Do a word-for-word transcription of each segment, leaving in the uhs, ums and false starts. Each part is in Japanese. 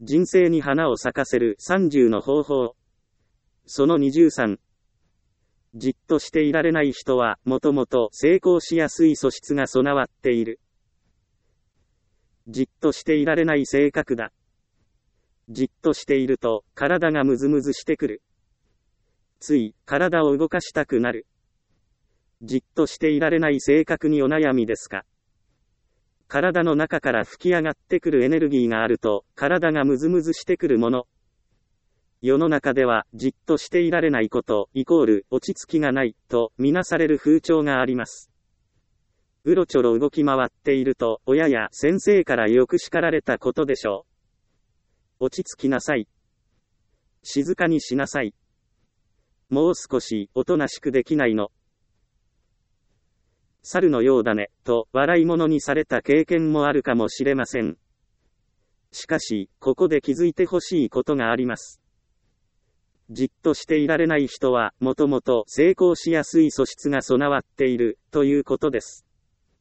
人生に花を咲かせるさんじゅうの方法。そのにじゅうさん。じっとしていられない人は、もともと成功しやすい素質が備わっている。じっとしていられない性格だ。じっとしていると、体がムズムズしてくる。つい、体を動かしたくなる。じっとしていられない性格にお悩みですか？体の中から吹き上がってくるエネルギーがあると、体がムズムズしてくるもの。世の中では、じっとしていられないこと、イコール、落ち着きがない、と、みなされる風潮があります。うろちょろ動き回っていると、親や先生からよく叱られたことでしょう。落ち着きなさい。静かにしなさい。もう少し、おとなしくできないの。猿のようだね、と、笑い物にされた経験もあるかもしれません。しかし、ここで気づいてほしいことがあります。じっとしていられない人は、もともと成功しやすい素質が備わっている、ということです。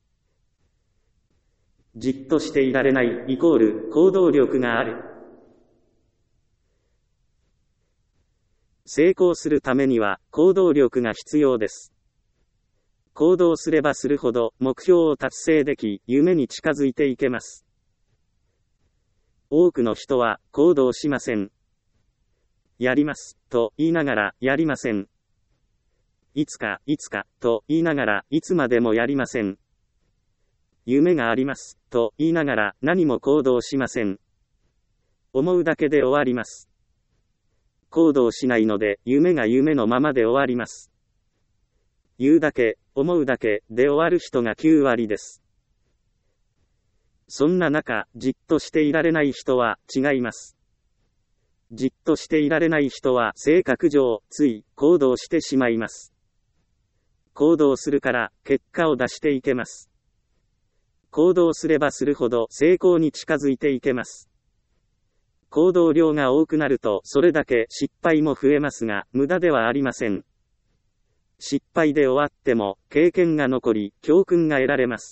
じっとしていられない、イコール、行動力がある。成功するためには、行動力が必要です。行動すればするほど、目標を達成でき、夢に近づいていけます。多くの人は、行動しません。やります、と言いながら、やりません。いつか、いつか、と言いながら、いつまでもやりません。夢があります、と言いながら、何も行動しません。思うだけで終わります。行動しないので、夢が夢のままで終わります。言うだけ、思うだけ、で終わる人がきゅうわりです。そんな中、じっとしていられない人は、違います。じっとしていられない人は、性格上、つい、行動してしまいます。行動するから、結果を出していけます。行動すればするほど、成功に近づいていけます。行動量が多くなると、それだけ失敗も増えますが、無駄ではありません。失敗で終わっても、経験が残り、教訓が得られます。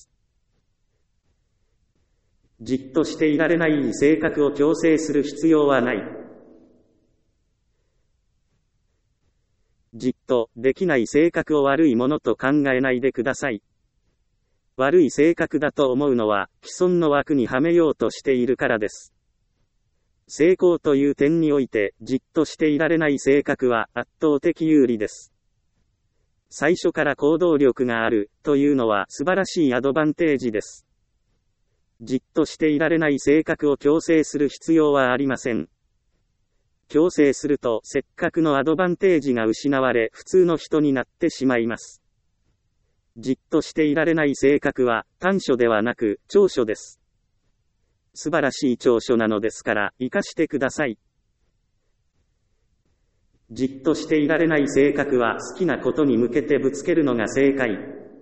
じっとしていられない性格を強制する必要はない。じっとできない性格を悪いものと考えないでください。悪い性格だと思うのは、既存の枠にはめようとしているからです。成功という点において、じっとしていられない性格は圧倒的有利です。最初から行動力がある、というのは素晴らしいアドバンテージです。じっとしていられない性格を強制する必要はありません。強制すると、せっかくのアドバンテージが失われ、普通の人になってしまいます。じっとしていられない性格は、短所ではなく、長所です。素晴らしい長所なのですから、活かしてください。じっとしていられない性格は好きなことに向けてぶつけるのが正解。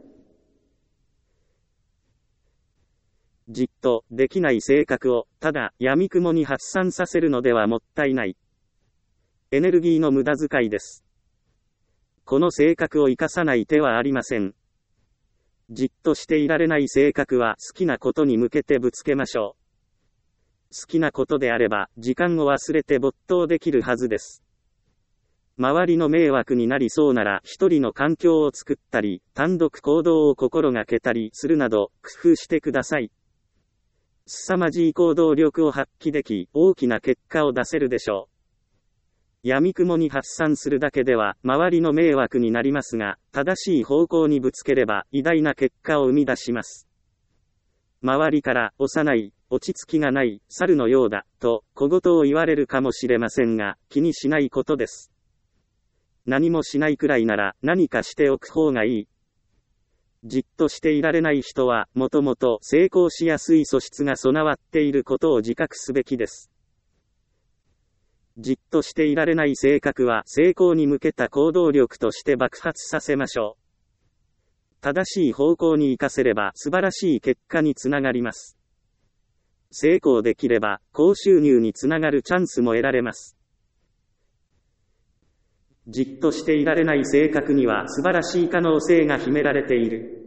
じっとできない性格をただ闇雲に発散させるのではもったいない。エネルギーの無駄遣いです。この性格を生かさない手はありません。じっとしていられない性格は好きなことに向けてぶつけましょう。好きなことであれば時間を忘れて没頭できるはずです。周りの迷惑になりそうなら一人の環境を作ったり、単独行動を心がけたりするなど、工夫してください。凄まじい行動力を発揮でき、大きな結果を出せるでしょう。闇雲に発散するだけでは、周りの迷惑になりますが、正しい方向にぶつければ、偉大な結果を生み出します。周りから、幼い、落ち着きがない、猿のようだ、と、小言を言われるかもしれませんが、気にしないことです。何もしないくらいなら何かしておく方がいい。じっとしていられない人はもともと成功しやすい素質が備わっていることを自覚すべきです。じっとしていられない性格は成功に向けた行動力として爆発させましょう。正しい方向に活かせれば素晴らしい結果につながります。成功できれば高収入につながるチャンスも得られます。じっとしていられない性格には素晴らしい可能性が秘められている。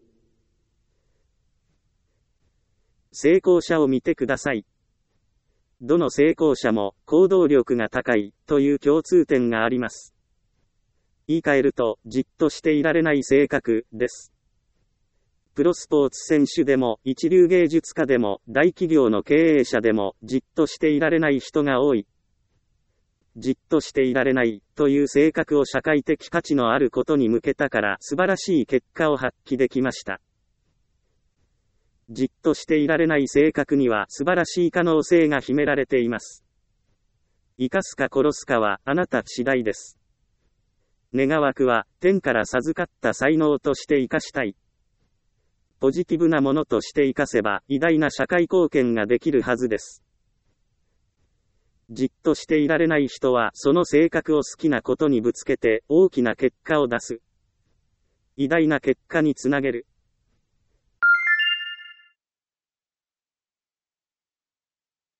成功者を見てください。 どの成功者も行動力が高いという共通点があります。言い換えると、じっとしていられない性格です。プロスポーツ選手でも、一流芸術家でも、大企業の経営者でも、じっとしていられない人が多い。じっとしていられないという性格を社会的価値のあることに向けたから素晴らしい結果を発揮できました。じっとしていられない性格には素晴らしい可能性が秘められています。生かすか殺すかはあなた次第です。願わくは天から授かった才能として生かしたい。ポジティブなものとして生かせば偉大な社会貢献ができるはずです。じっとしていられない人はその性格を好きなことにぶつけて大きな結果を出す。偉大な結果につなげる。